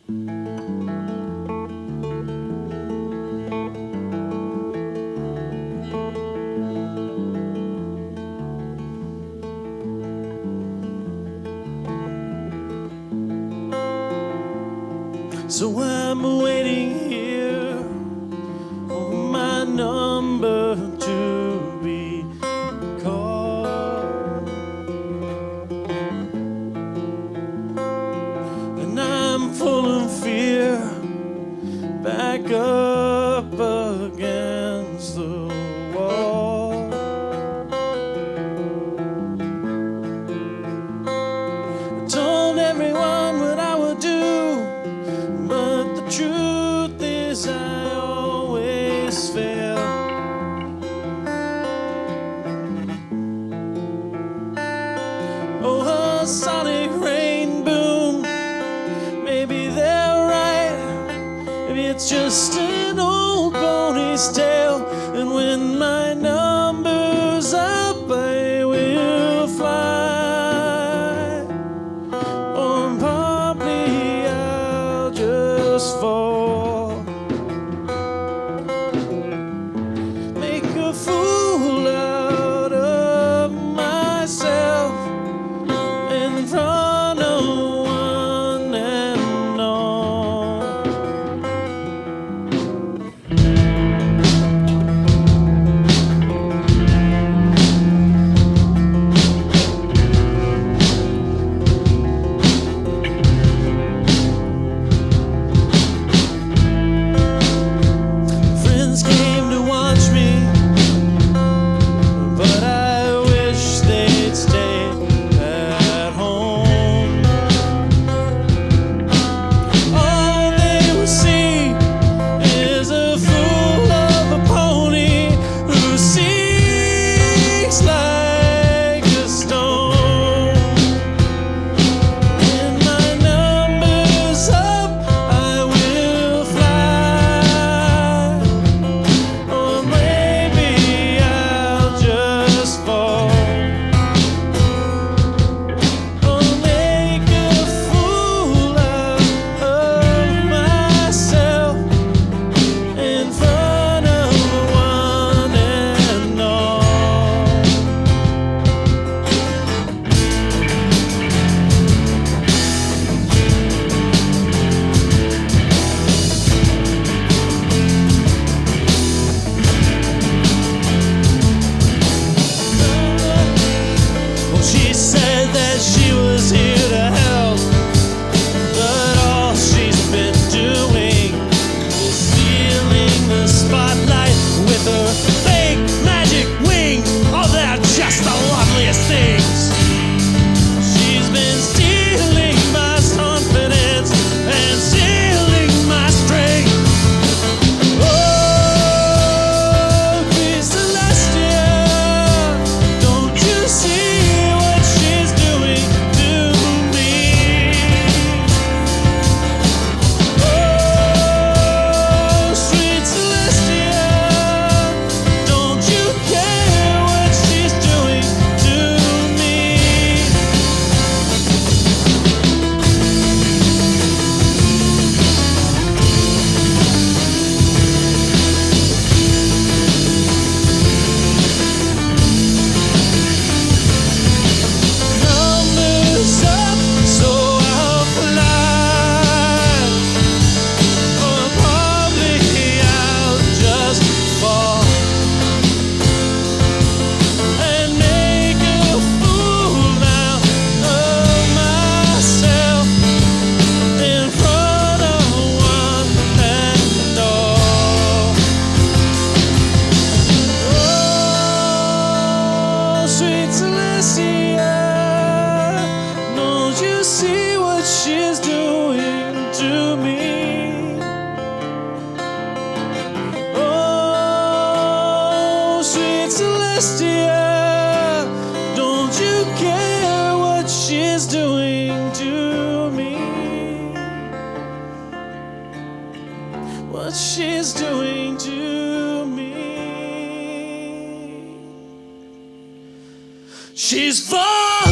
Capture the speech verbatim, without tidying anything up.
So I'm waiting here for my number to be called, and I'm full of fear, back up against the wall. I told everyone what I would do, but the truth is I always fail. Oh, a sonic rain boom, maybe they're right, maybe it's just an old pony's tail. And when my number's up, I will fly, or probably I'll just fall. Make a fool out of myself in front of one and all. Friends came to watch me, but I wish they'd stay at home. All they will see is a fool of a pony who sinks like a stone. When my number's up, I will fly, or maybe I'll just fall. I'll make a fool out of myself in front of one and all. Well, she said that she was here to help, but all she's been doing is stealing the spotlight with her fake magic wings. Oh, they're just the loveliest things. She's been stealing my confidence and stealing my strength. Oh, Queen Celestia, don't you see what she's doing to me? Oh, sweet Celestia, don't you care what she's doing to me? Numbers up, so I'll fly, or probably I'll just fall and make a fool out of myself in front of one and all. Oh, sweet Celestia, don't you see what she's doing to me? Oh, sweet Celestia, don't you care what she's doing to me? What she's doing to me? She's falling.